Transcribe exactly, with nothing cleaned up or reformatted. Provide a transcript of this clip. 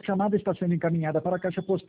chamada está sendo encaminhada para a caixa postal